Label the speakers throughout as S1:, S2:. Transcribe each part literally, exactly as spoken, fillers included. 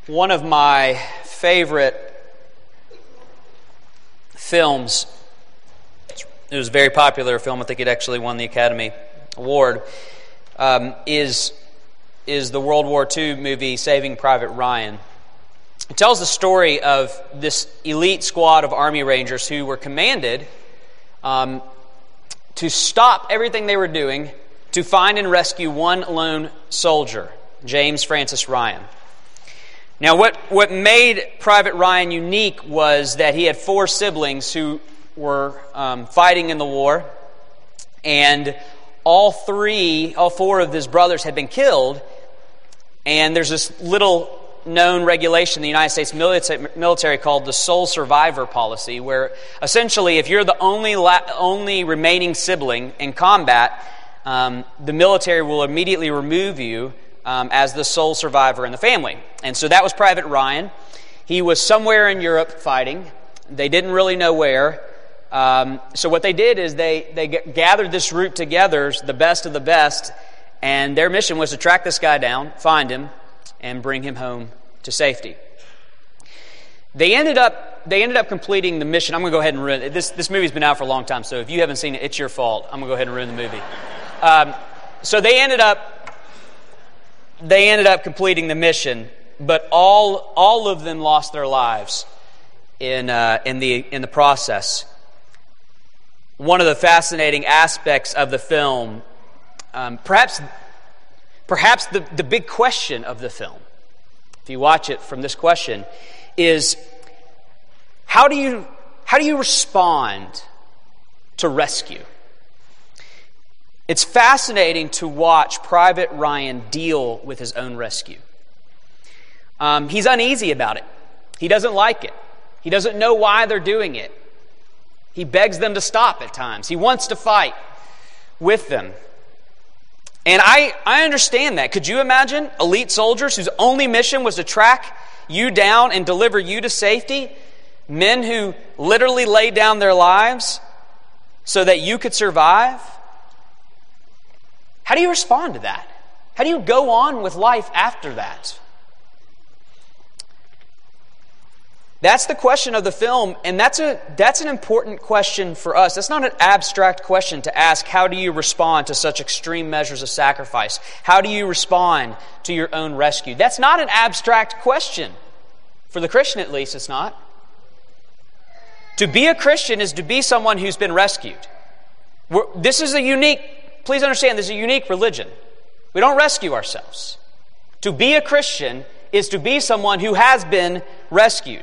S1: One of my favorite films, it was a very popular film, I think it actually won the Academy Award, um, is, is the World War Two movie Saving Private Ryan. It tells the story of this elite squad of Army Rangers who were commanded um, to stop everything they were doing to find and rescue one lone soldier, James Francis Ryan. Now, what, what made Private Ryan unique was that he had four siblings who were um, fighting in the war, and all three, all four of his brothers had been killed, and there's this little known regulation in the United States military called the sole survivor policy, where essentially if you're the only la- only remaining sibling in combat, um, the military will immediately remove you Um, as the sole survivor in the family. And so that was Private Ryan. He was somewhere in Europe fighting. They didn't really know where. Um, so what they did is they, they g- gathered this group together, the best of the best, and their mission was to track this guy down, find him, and bring him home to safety. They ended up they ended up completing the mission. I'm going to go ahead and ruin it. This, this movie's been out for a long time, so if you haven't seen it, it's your fault. I'm going to go ahead and ruin the movie. Um, so they ended up They ended up completing the mission, but all all of them lost their lives in uh, in the in the process. One of the fascinating aspects of the film, um, perhaps perhaps the, the big question of the film, if you watch it from this question, is how do you how do you respond to rescue? It's fascinating to watch Private Ryan deal with his own rescue. Um, he's uneasy about it. He doesn't like it. He doesn't know why they're doing it. He begs them to stop at times. He wants to fight with them. And I, I understand that. Could you imagine elite soldiers whose only mission was to track you down and deliver you to safety? Men who literally laid down their lives so that you could survive? How do you respond to that? How do you go on with life after that? That's the question of the film, and that's a that's an important question for us. That's not an abstract question to ask, how do you respond to such extreme measures of sacrifice? How do you respond to your own rescue? That's not an abstract question. For the Christian, at least, it's not. To be a Christian is to be someone who's been rescued. We're, this is a unique Please understand, this is a unique religion. We don't rescue ourselves. To be a Christian is to be someone who has been rescued.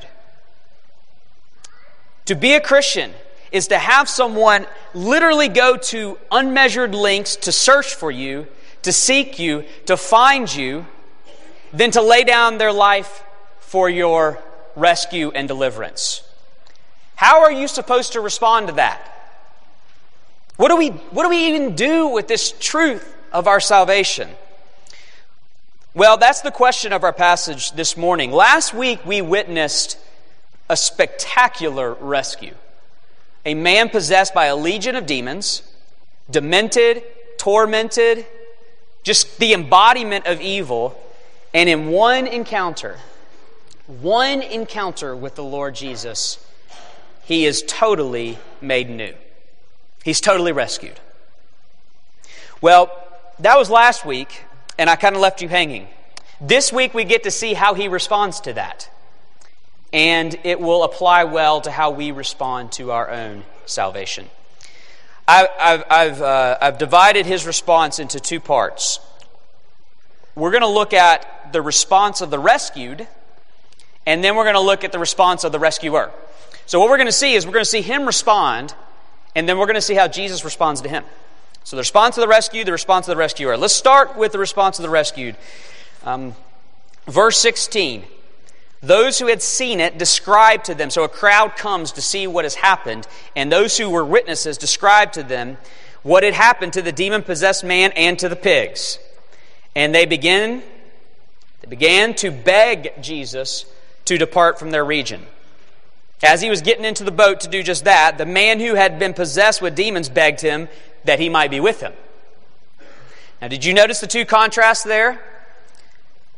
S1: To be a Christian is to have someone literally go to unmeasured lengths to search for you, to seek you, to find you, then to lay down their life for your rescue and deliverance. How are you supposed to respond to that? What do we what do we even do with this truth of our salvation? Well, that's the question of our passage this morning. Last week we witnessed a spectacular rescue. A man possessed by a legion of demons, demented, tormented, just the embodiment of evil, and in one encounter, one encounter with the Lord Jesus, he is totally made new. He's totally rescued. Well, that was last week, and I kind of left you hanging. This week we get to see how he responds to that. And it will apply well to how we respond to our own salvation. I, I've, I've, uh, I've divided his response into two parts. We're going to look at the response of the rescued, and then we're going to look at the response of the rescuer. So what we're going to see is we're going to see him respond, and then we're going to see how Jesus responds to him. So the response of the rescued, the response of the rescuer. Let's start with the response of the rescued. Um, verse sixteen. Those who had seen it described to them. So a crowd comes to see what has happened, and those who were witnesses described to them what had happened to the demon-possessed man and to the pigs. And they begin, they began to beg Jesus to depart from their region. As he was getting into the boat to do just that, the man who had been possessed with demons begged him that he might be with him. Now, did you notice the two contrasts there?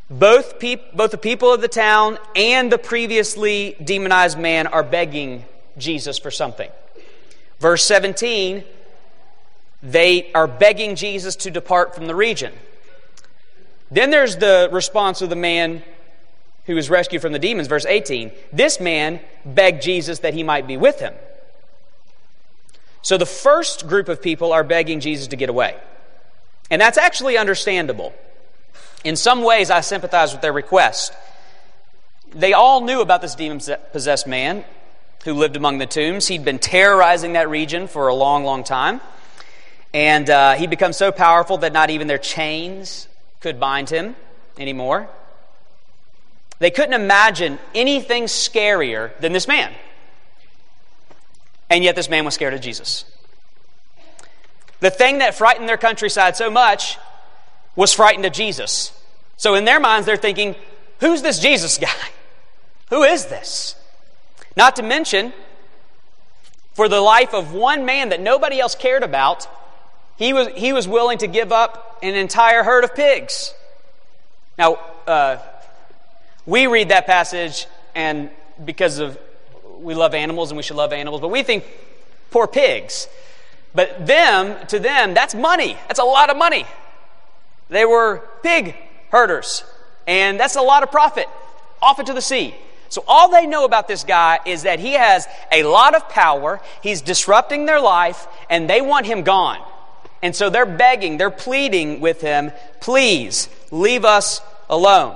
S1: Both, peop- both the people of the town and the previously demonized man are begging Jesus for something. Verse seventeen, they are begging Jesus to depart from the region. Then there's the response of the man who was rescued from the demons, verse eighteen. This man begged Jesus that he might be with him. So the first group of people are begging Jesus to get away. And that's actually understandable. In some ways, I sympathize with their request. They all knew about this demon-possessed man who lived among the tombs. He'd been terrorizing that region for a long, long time. And uh, he'd become so powerful that not even their chains could bind him anymore. They couldn't imagine anything scarier than this man. And yet this man was scared of Jesus. The thing that frightened their countryside so much was frightened of Jesus. So in their minds, they're thinking, who's this Jesus guy? Who is this? Not to mention, for the life of one man that nobody else cared about, he was, he was willing to give up an entire herd of pigs. Now, uh, we read that passage, and because of we love animals and we should love animals, but we think poor pigs. But them, to them, that's money. That's a lot of money. They were pig herders, and that's a lot of profit. Off into the sea. So all they know about this guy is that he has a lot of power, he's disrupting their life, and they want him gone. And so they're begging, they're pleading with him, please, leave us alone.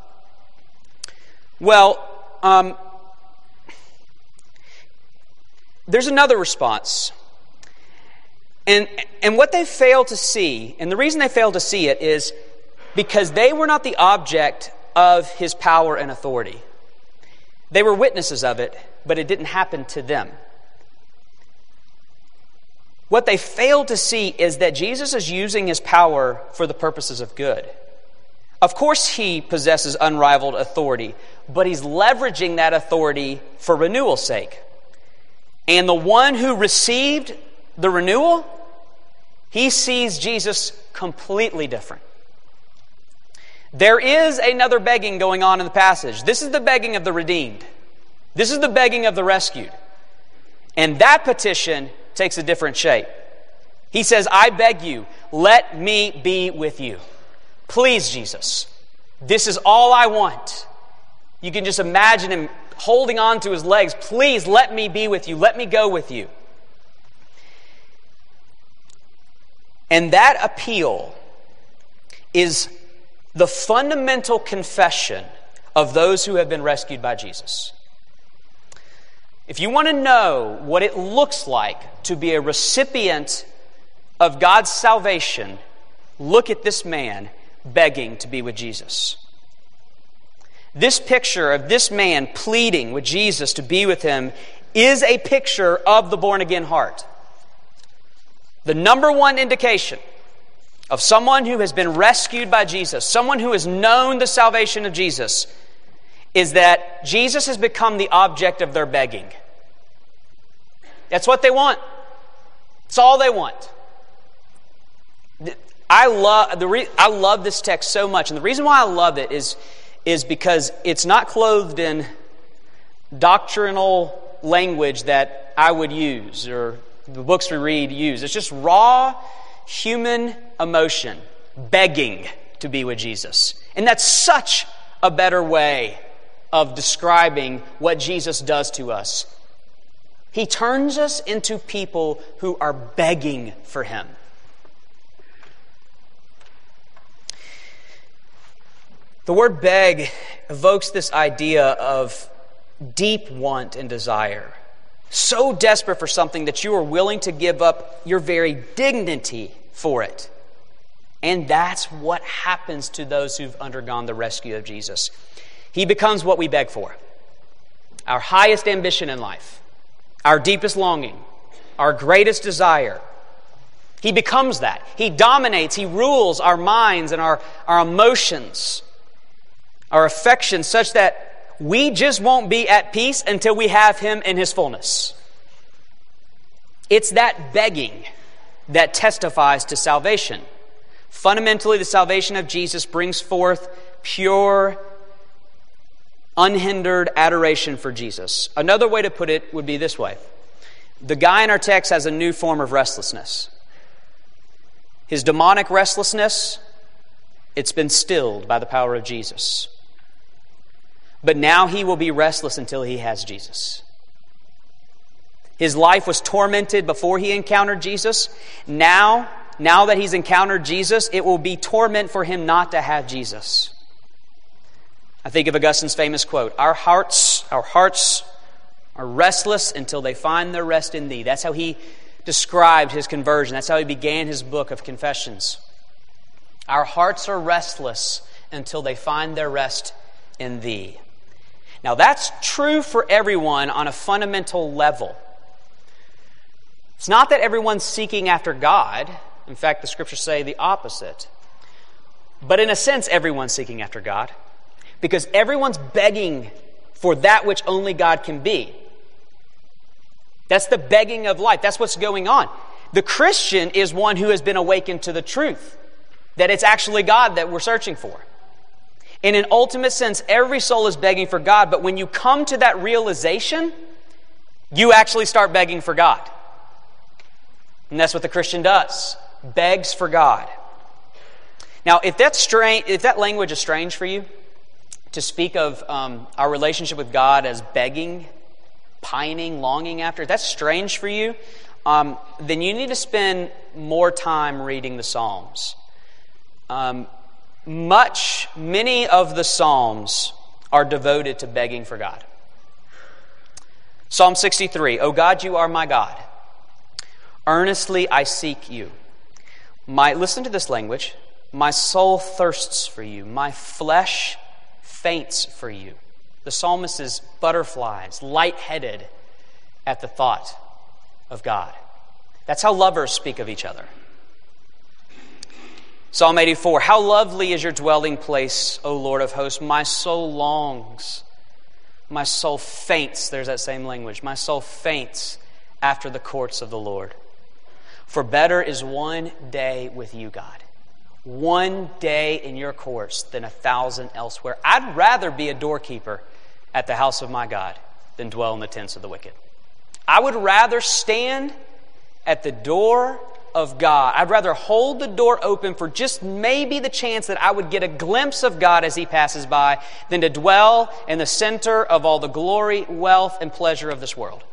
S1: Well, um, there's another response. And, and what they fail to see, and the reason they fail to see it is because they were not the object of his power and authority. They were witnesses of it, but it didn't happen to them. What they fail to see is that Jesus is using his power for the purposes of good. Of course he possesses unrivaled authority, but he's leveraging that authority for renewal's sake. And the one who received the renewal, he sees Jesus completely different. There is another begging going on in the passage. This is the begging of the redeemed. This is the begging of the rescued. And that petition takes a different shape. He says, I beg you, let me be with you. Please, Jesus, this is all I want. You can just imagine him holding on to his legs. Please, let me be with you. Let me go with you. And that appeal is the fundamental confession of those who have been rescued by Jesus. If you want to know what it looks like to be a recipient of God's salvation, look at this man begging to be with Jesus. This picture of this man pleading with Jesus to be with him is a picture of the born-again heart. The number one indication of someone who has been rescued by Jesus, someone who has known the salvation of Jesus, is that Jesus has become the object of their begging. That's what they want. It's all they want. I love the re- I love this text so much, and the reason why I love it is, is because it's not clothed in doctrinal language that I would use or the books we read use. It's just raw human emotion, begging to be with Jesus. And that's such a better way of describing what Jesus does to us. He turns us into people who are begging for him. The word beg evokes this idea of deep want and desire. So desperate for something that you are willing to give up your very dignity for it. And that's what happens to those who've undergone the rescue of Jesus. He becomes what we beg for. Our highest ambition in life. Our deepest longing. Our greatest desire. He becomes that. He dominates. He rules our minds and our, our emotions. Our affections, such that we just won't be at peace until we have him in his fullness. It's that begging that testifies to salvation. Fundamentally, the salvation of Jesus brings forth pure, unhindered adoration for Jesus. Another way to put it would be this way. The guy in our text has a new form of restlessness. His demonic restlessness, it's been stilled by the power of Jesus. But now he will be restless until he has Jesus. His life was tormented before he encountered Jesus. Now, now that he's encountered Jesus, it will be torment for him not to have Jesus. I think of Augustine's famous quote, Our hearts, our hearts are restless until they find their rest in thee. That's how he described his conversion. That's how he began his book of confessions. Our hearts are restless until they find their rest in thee. Now that's true for everyone on a fundamental level. It's not that everyone's seeking after God. In fact, the scriptures say the opposite. But in a sense, everyone's seeking after God. Because everyone's begging for that which only God can be. That's the begging of life. That's what's going on. The Christian is one who has been awakened to the truth. That it's actually God that we're searching for. In an ultimate sense, every soul is begging for God. But when you come to that realization, you actually start begging for God. And that's what the Christian does. Begs for God. Now, if that's strange, if that language is strange for you, to speak of um, our relationship with God as begging, pining, longing after, if that's strange for you, um, then you need to spend more time reading the Psalms. Um, much, many of the Psalms are devoted to begging for God. Psalm sixty-three, O God, you are my God. Earnestly I seek you. My, listen to this language. My soul thirsts for you. My flesh faints for you. The psalmist is butterflies, lightheaded at the thought of God. That's how lovers speak of each other. Psalm eighty-four, how lovely is your dwelling place, O Lord of hosts. My soul longs. My soul faints. There's that same language. My soul faints after the courts of the Lord. For better is one day with you, God. One day in your courts than a thousand elsewhere. I'd rather be a doorkeeper at the house of my God than dwell in the tents of the wicked. I would rather stand at the door of God. I'd rather hold the door open for just maybe the chance that I would get a glimpse of God as He passes by than to dwell in the center of all the glory, wealth, and pleasure of this world.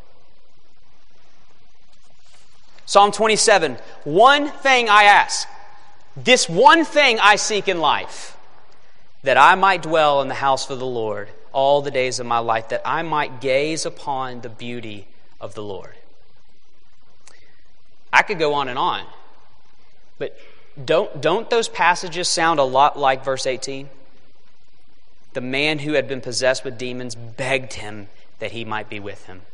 S1: Psalm twenty-seven, one thing I ask, this one thing I seek in life, that I might dwell in the house of the Lord all the days of my life, that I might gaze upon the beauty of the Lord. I could go on and on, but don't, don't those passages sound a lot like verse eighteen? The man who had been possessed with demons begged him that he might be with him.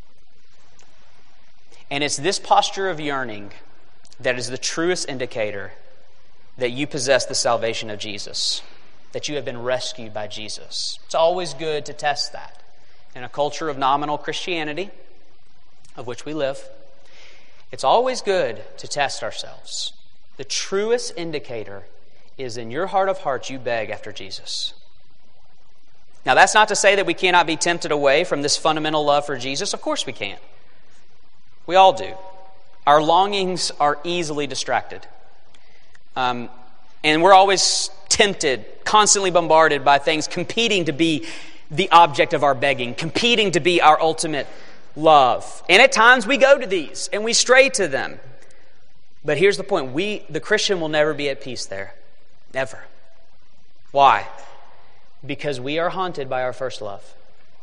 S1: And it's this posture of yearning that is the truest indicator that you possess the salvation of Jesus, that you have been rescued by Jesus. It's always good to test that. In a culture of nominal Christianity, of which we live, it's always good to test ourselves. The truest indicator is in your heart of hearts you beg after Jesus. Now that's not to say that we cannot be tempted away from this fundamental love for Jesus. Of course we can. We all do. Our longings are easily distracted. Um, and we're always tempted, constantly bombarded by things competing to be the object of our begging, competing to be our ultimate love. And at times we go to these and we stray to them. But here's the point. We, the Christian, will never be at peace there. Never. Why? Because we are haunted by our first love.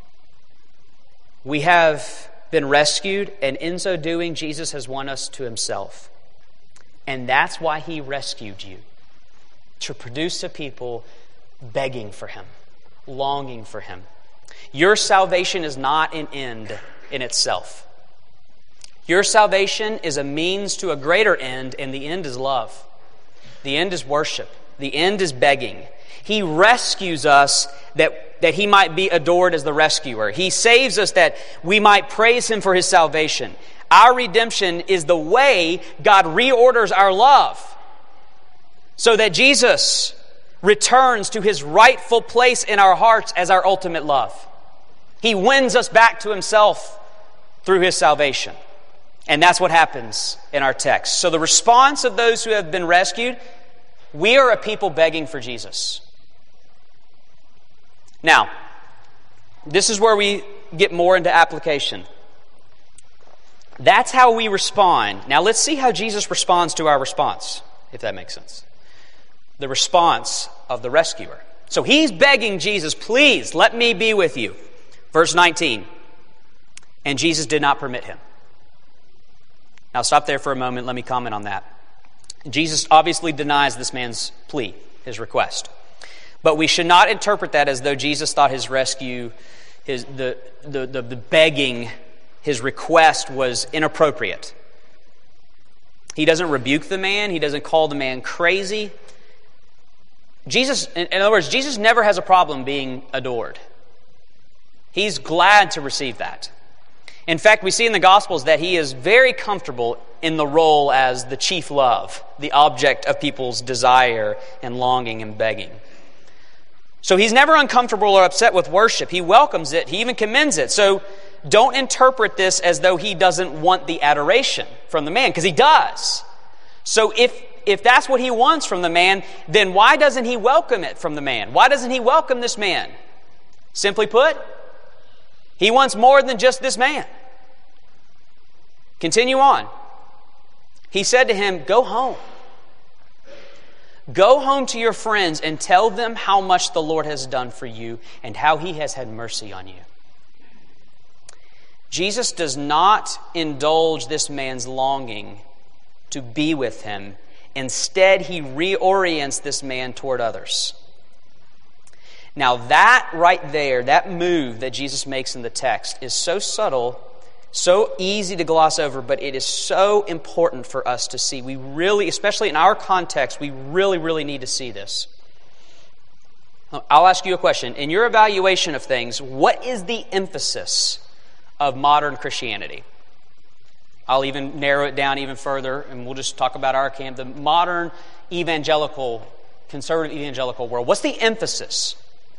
S1: We have been rescued, and in so doing, Jesus has won us to Himself. And that's why He rescued you. To produce a people begging for Him, longing for Him. Your salvation is not an end in itself. Your salvation is a means to a greater end, and the end is love. The end is worship. The end is begging. He rescues us that, that He might be adored as the rescuer. He saves us that we might praise Him for His salvation. Our redemption is the way God reorders our love, so that Jesus returns to his rightful place in our hearts as our ultimate love. He wins us back to himself through his salvation. And that's what happens in our text. So the response of those who have been rescued, we are a people begging for Jesus. Now, this is where we get more into application. That's how we respond. Now let's see how Jesus responds to our response, if that makes sense. The response of the rescuer. So he's begging Jesus, please let me be with you. Verse nineteen. And Jesus did not permit him. Now stop there for a moment. Let me comment on that. Jesus obviously denies this man's plea, his request. But we should not interpret that as though Jesus thought his rescue, his the the, the, the begging, his request was inappropriate. He doesn't rebuke the man. He doesn't call the man crazy. Jesus, in other words, Jesus never has a problem being adored. He's glad to receive that. In fact, we see in the Gospels that he is very comfortable in the role as the chief love, the object of people's desire and longing and begging. So he's never uncomfortable or upset with worship. He welcomes it. He even commends it. So don't interpret this as though he doesn't want the adoration from the man, because he does. So if if that's what he wants from the man, then why doesn't he welcome it from the man? Why doesn't he welcome this man? Simply put, he wants more than just this man. Continue on. He said to him, go home. Go home to your friends and tell them how much the Lord has done for you and how he has had mercy on you. Jesus does not indulge this man's longing to be with him. Instead, he reorients this man toward others. Now that right there, that move that Jesus makes in the text is so subtle, so easy to gloss over, but it is so important for us to see. We really, especially in our context, we really, really need to see this. I'll ask you a question. In your evaluation of things, what is the emphasis of modern Christianity? I'll even narrow it down even further, and we'll just talk about our camp, the modern evangelical, conservative evangelical world. What's the emphasis?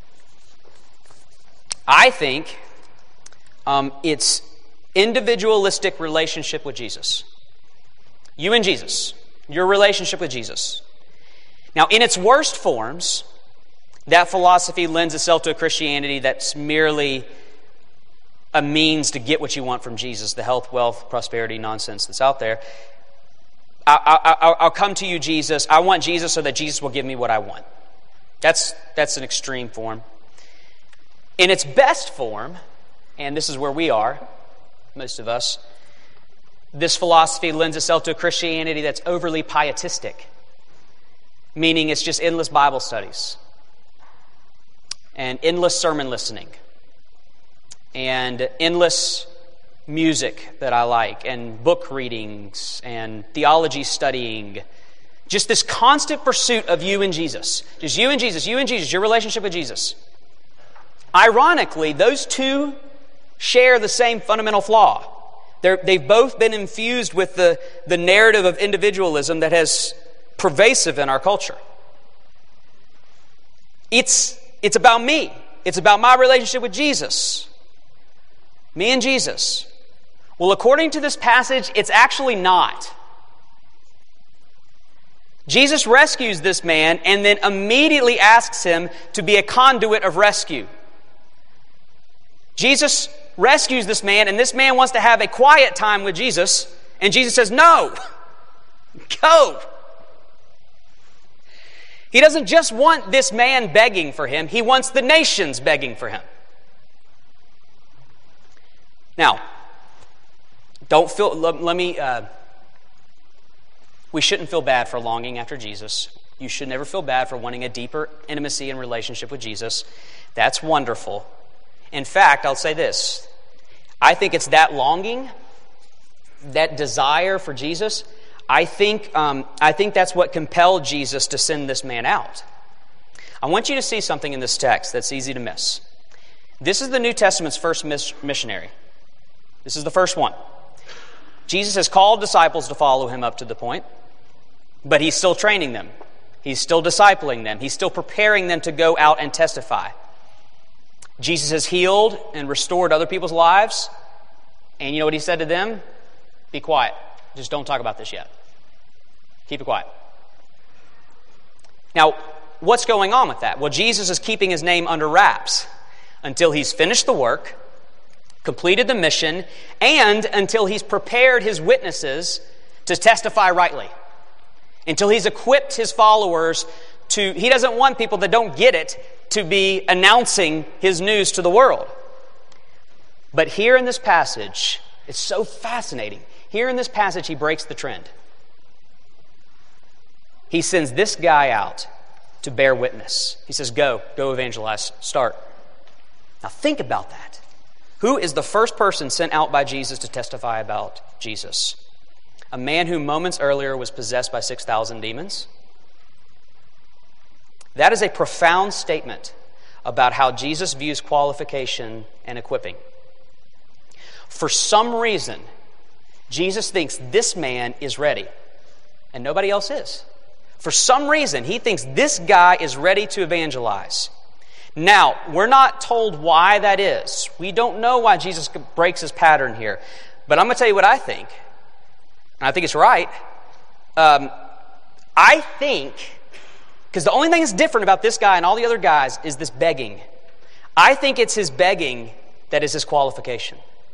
S1: I think um, it's individualistic relationship with Jesus. You and Jesus. Your relationship with Jesus. Now, in its worst forms, that philosophy lends itself to a Christianity that's merely a means to get what you want from Jesus, the health, wealth, prosperity nonsense that's out there. I, I, I'll come to you, Jesus. I want Jesus so that Jesus will give me what I want. That's, that's an extreme form. In its best form, and this is where we are, most of us, this philosophy lends itself to a Christianity that's overly pietistic, meaning it's just endless Bible studies and endless sermon listening and endless music that I like and book readings and theology studying. Just this constant pursuit of you and Jesus. Just you and Jesus, you and Jesus, your relationship with Jesus. Ironically, those two share the same fundamental flaw. They're, they've both been infused with the, the narrative of individualism that has pervasive in our culture. It's, it's about me. It's about my relationship with Jesus. Me and Jesus. Well, according to this passage, it's actually not. Jesus rescues this man and then immediately asks him to be a conduit of rescue. Jesus rescues this man, and this man wants to have a quiet time with Jesus, and Jesus says, no, go. He doesn't just want this man begging for him, he wants the nations begging for him. Now, don't feel, let, let me, uh, we shouldn't feel bad for longing after Jesus. You should never feel bad for wanting a deeper intimacy and relationship with Jesus. That's wonderful. In fact, I'll say this. I think it's that longing, that desire for Jesus, I think, um, I think that's what compelled Jesus to send this man out. I want you to see something in this text that's easy to miss. This is the New Testament's first mis- missionary. This is the first one. Jesus has called disciples to follow him up to the point, but he's still training them. He's still discipling them. He's still preparing them to go out and testify. Jesus has healed and restored other people's lives. And you know what he said to them? Be quiet. Just don't talk about this yet. Keep it quiet. Now, what's going on with that? Well, Jesus is keeping his name under wraps until he's finished the work, completed the mission, and until he's prepared his witnesses to testify rightly. Until he's equipped his followers to, he doesn't want people that don't get it to be announcing his news to the world. But here in this passage, it's so fascinating. Here in this passage, he breaks the trend. He sends this guy out to bear witness. He says, go, go evangelize, start. Now think about that. Who is the first person sent out by Jesus to testify about Jesus? A man who moments earlier was possessed by six thousand demons. That is a profound statement about how Jesus views qualification and equipping. For some reason, Jesus thinks this man is ready, and nobody else is. For some reason, he thinks this guy is ready to evangelize. Now, we're not told why that is. We don't know why Jesus breaks his pattern here. But I'm going to tell you what I think. And I think it's right. Um, I think, because the only thing that's different about this guy and all the other guys is this begging. I think it's his begging that is his qualification.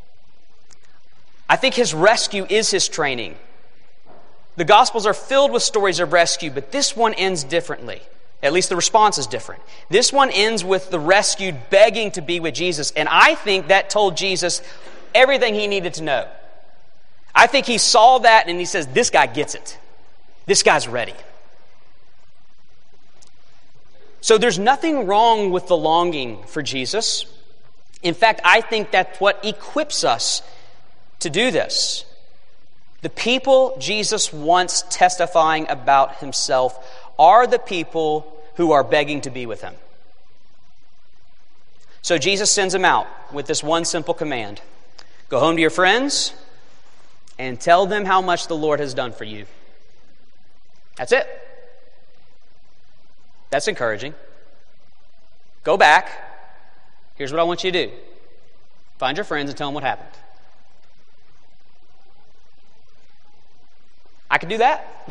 S1: I think his rescue is his training. The Gospels are filled with stories of rescue, but this one ends differently. At least the response is different. This one ends with the rescued begging to be with Jesus, and I think that told Jesus everything he needed to know. I think he saw that and he says, this guy gets it. This guy's ready. So there's nothing wrong with the longing for Jesus. In fact, I think that's what equips us to do this. The people Jesus wants testifying about himself are the people who are begging to be with him. So Jesus sends them out with this one simple command. Go home to your friends and tell them how much the Lord has done for you. That's it. That's encouraging. Go back. Here's what I want you to do. Find your friends and tell them what happened. I could do that.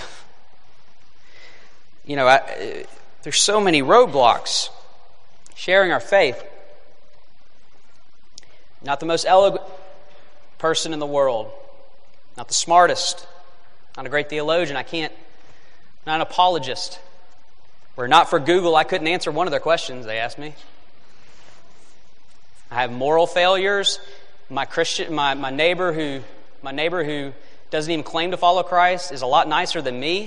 S1: You know, I, there's so many roadblocks. Sharing our faith. Not the most eloquent person in the world. Not the smartest. Not a great theologian. I can't. Not an apologist. Were it not for Google, I couldn't answer one of their questions they asked me. I have moral failures. My Christian, my, my neighbor who, my neighbor who doesn't even claim to follow Christ is a lot nicer than me.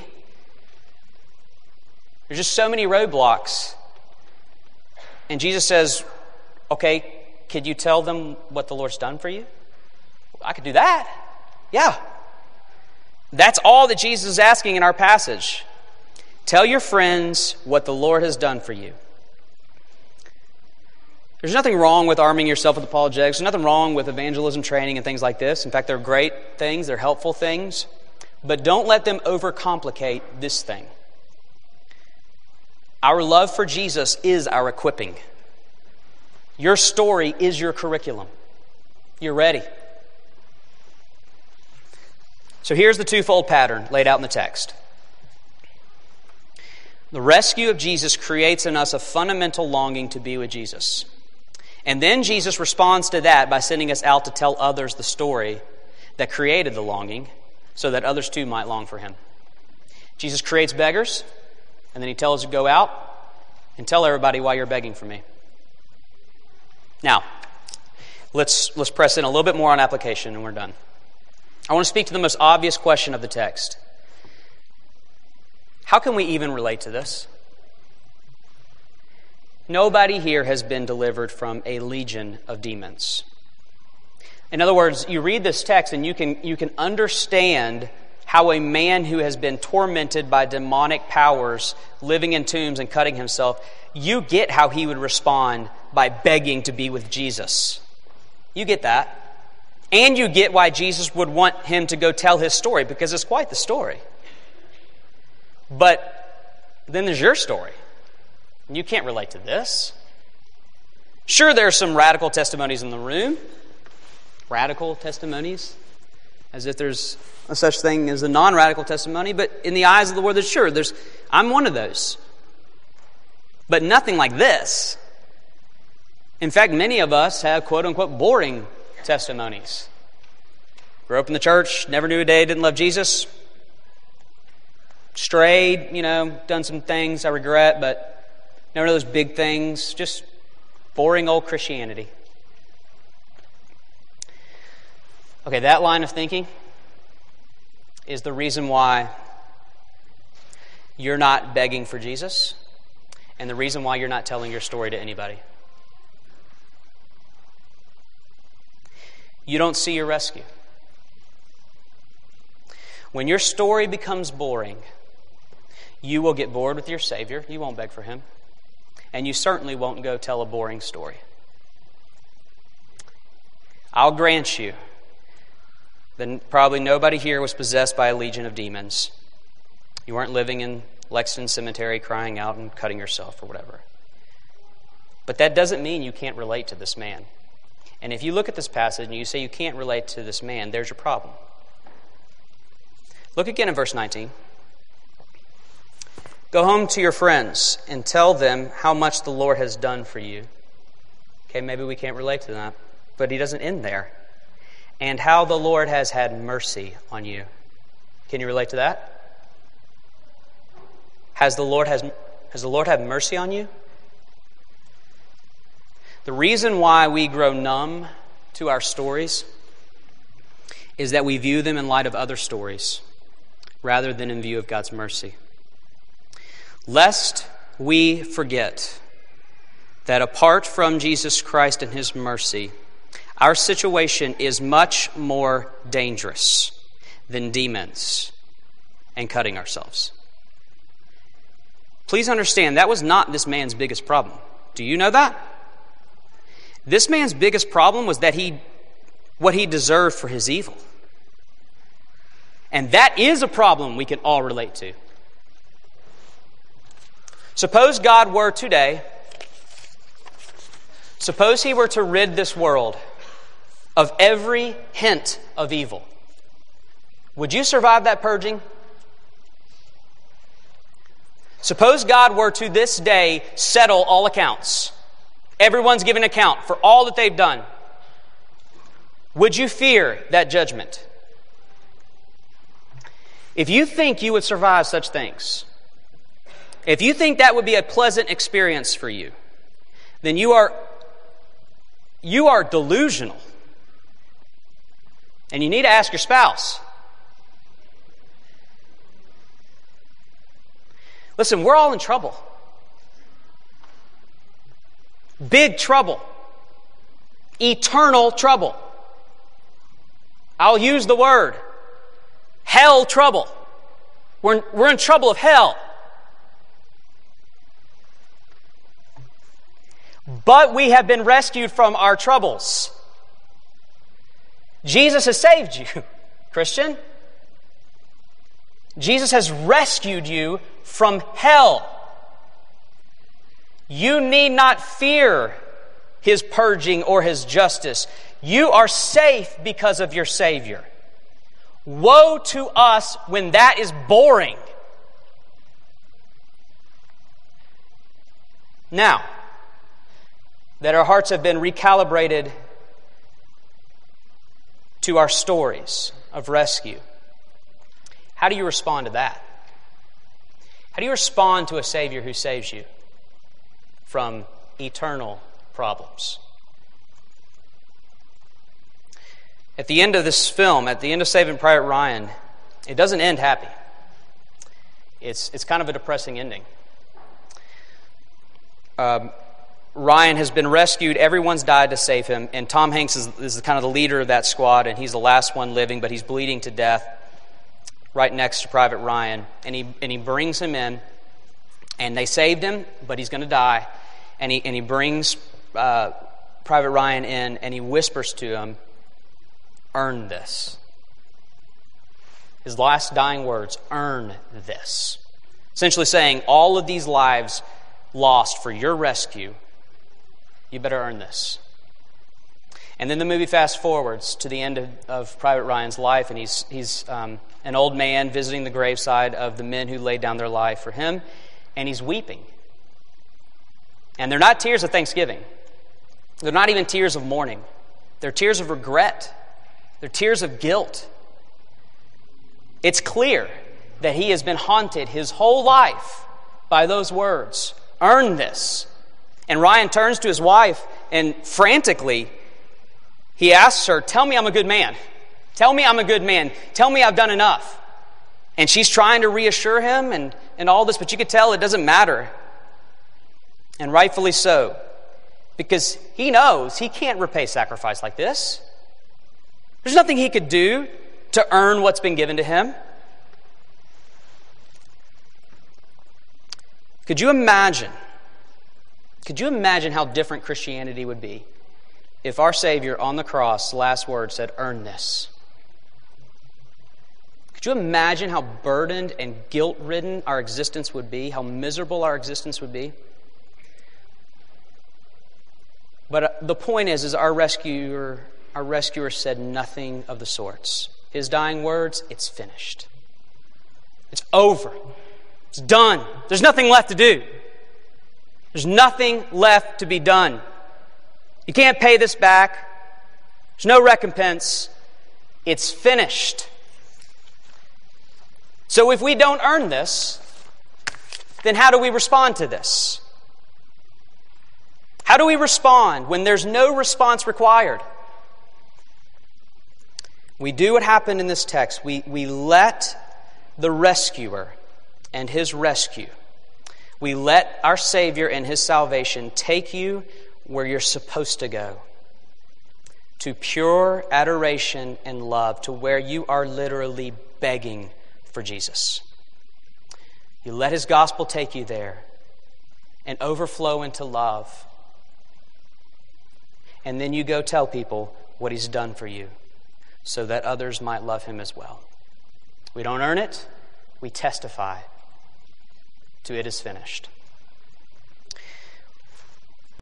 S1: There's just so many roadblocks. And Jesus says, okay, could you tell them what the Lord's done for you? I could do that. Yeah. That's all that Jesus is asking in our passage. Tell your friends what the Lord has done for you. There's nothing wrong with arming yourself with apologetics. There's nothing wrong with evangelism training and things like this. In fact, they're great things. They're helpful things. But don't let them overcomplicate this thing. Our love for Jesus is our equipping. Your story is your curriculum. You're ready. So here's the twofold pattern laid out in the text. The rescue of Jesus creates in us a fundamental longing to be with Jesus. And then Jesus responds to that by sending us out to tell others the story that created the longing so that others too might long for him. Jesus creates beggars, and then he tells us to go out and tell everybody why you're begging for me. Now, let's, let's press in a little bit more on application and we're done. I want to speak to the most obvious question of the text. How can we even relate to this? Nobody here has been delivered from a legion of demons. In other words, you read this text and you can, you can understand how a man who has been tormented by demonic powers, living in tombs and cutting himself, you get how he would respond by begging to be with Jesus. You get that. And you get why Jesus would want him to go tell his story, because it's quite the story. But But then there's your story. And you can't relate to this. Sure, there are some radical testimonies in the room. Radical testimonies. As if there's a such thing as a non-radical testimony. But in the eyes of the world, there's sure, there's, I'm one of those. But nothing like this. In fact, many of us have quote-unquote boring testimonies. Grew up in the church, never knew a day, didn't love Jesus. Strayed, you know, done some things I regret, but never those big things. Just boring old Christianity. Okay, that line of thinking is the reason why you're not begging for Jesus and the reason why you're not telling your story to anybody. You don't see your rescue. When your story becomes boring, you will get bored with your Savior. You won't beg for Him. And you certainly won't go tell a boring story. I'll grant you that probably nobody here was possessed by a legion of demons. You weren't living in Lexington Cemetery crying out and cutting yourself or whatever. But that doesn't mean you can't relate to this man. And if you look at this passage and you say you can't relate to this man, there's your problem. Look again in verse nineteen. Go home to your friends and tell them how much the Lord has done for you. Okay, maybe we can't relate to that, but he doesn't end there. And how the Lord has had mercy on you. Can you relate to that? Has the Lord has has the Lord had mercy on you? The reason why we grow numb to our stories is that we view them in light of other stories rather than in view of God's mercy. Lest we forget that apart from Jesus Christ and His mercy, our situation is much more dangerous than demons and cutting ourselves. Please understand, that was not this man's biggest problem. Do you know that? This man's biggest problem was that he, what he deserved for his evil. And that is a problem we can all relate to. Suppose God were today, suppose He were to rid this world of every hint of evil. Would you survive that purging? Suppose God were to this day settle all accounts. Everyone's given account for all that they've done. Would you fear that judgment? If you think you would survive such things, if you think that would be a pleasant experience for you, then you are you are delusional. And you need to ask your spouse. Listen, we're all in trouble. Big trouble. Eternal trouble. I'll use the word. Hell trouble. We're, we're in trouble of hell. But we have been rescued from our troubles. Jesus has saved you, Christian. Jesus has rescued you from hell. You need not fear His purging or His justice. You are safe because of your Savior. Woe to us when that is boring. Now, that our hearts have been recalibrated to our stories of rescue, how do you respond to that? How do you respond to a Savior who saves you from eternal problems? At the end of this film, at the end of Saving Private Ryan, it doesn't end happy. It's it's kind of a depressing ending. Um, Ryan has been rescued. Everyone's died to save him. And Tom Hanks is, is kind of the leader of that squad, and he's the last one living, but he's bleeding to death right next to Private Ryan. And he and he brings him in, and they saved him, but he's going to die. And he, and he brings uh, Private Ryan in, and he whispers to him, "Earn this." His last dying words, "Earn this." Essentially saying, all of these lives lost for your rescue, you better earn this. And then the movie fast forwards to the end of, of Private Ryan's life, and he's he's um, an old man visiting the graveside of the men who laid down their life for him, and he's weeping. And they're not tears of thanksgiving. They're not even tears of mourning. They're tears of regret. They're tears of guilt. It's clear that he has been haunted his whole life by those words. Earn this. And Ryan turns to his wife and frantically he asks her, tell me I'm a good man. Tell me I'm a good man. Tell me I've done enough. And she's trying to reassure him and, and all this, but you could tell it doesn't matter. And rightfully so. Because he knows he can't repay sacrifice like this. There's nothing he could do to earn what's been given to him. Could you imagine, could you imagine how different Christianity would be if our Savior on the cross, last word, said, earn this? Could you imagine how burdened and guilt-ridden our existence would be, how miserable our existence would be? But the point is, is our rescuer, our rescuer said nothing of the sorts. His dying words, it's finished. It's over. It's done. There's nothing left to do. There's nothing left to be done. You can't pay this back. There's no recompense. It's finished. So if we don't earn this, then how do we respond to this? How do we respond when there's no response required? We do what happened in this text. We, we let the rescuer and his rescue, we let our Savior and his salvation take you where you're supposed to go. To pure adoration and love, to where you are literally begging for Jesus. You let his gospel take you there and overflow into love. And then you go tell people what he's done for you so that others might love him as well. We don't earn it. We testify to it is finished.